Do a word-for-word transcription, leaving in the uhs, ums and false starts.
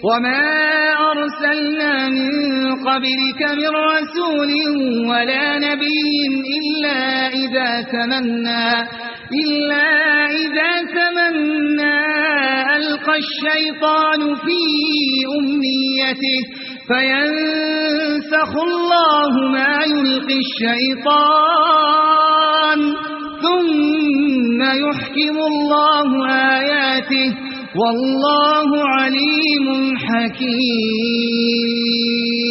وما أرسلنا من قبلك من رسول ولا نبي إلا إذا تمنى إلا إذا تمنى ألقى الشيطان في أمنيته فينسخ الله ما يلقي الشيطان ثم يحكم الله آياته والله عليم حكيم.